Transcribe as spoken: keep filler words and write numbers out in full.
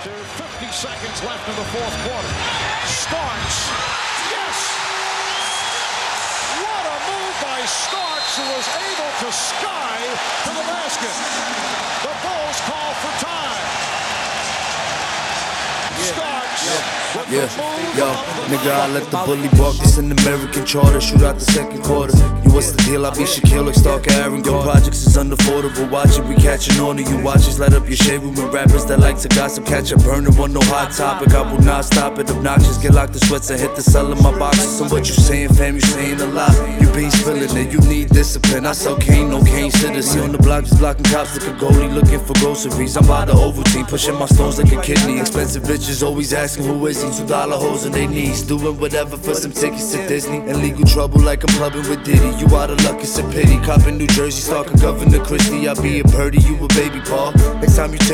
to fifty seconds left in the fourth quarter. Starks, yes! What a move by Starks, who was able to sky to the basket. The Bulls call for time. Starks, with Yeah, the move yo, of the nigga, I night. let the bully bark. It's an American charter. Shoot out the second quarter. You, what's the deal? I be Shaquille like Stark Aaron. Your projects is unaffordable. Watch it, we catching on to you. Watches light up your shade room with rappers that like to gossip. Catch a burner on no hot topic. I will not stop it. Obnoxious, get locked in sweats and hit the cell in my boxes. So what you saying, fam? You saying a lot. You been spilling it. You need discipline. I sell cane, no cane citizen. On the block, just blocking cops like a goalie looking for groceries. I'm by the Ovaltine, pushing my stones like a kidney. Expensive bitches always asking who is he. Two dollar hoes on their knees, doing whatever for some tickets to Disney. In legal trouble like I'm clubbing with Diddy. You out of luck, it's a pity. Copping New Jersey, stalking Governor Christie. I be a birdie, you a baby Paul. Next time you take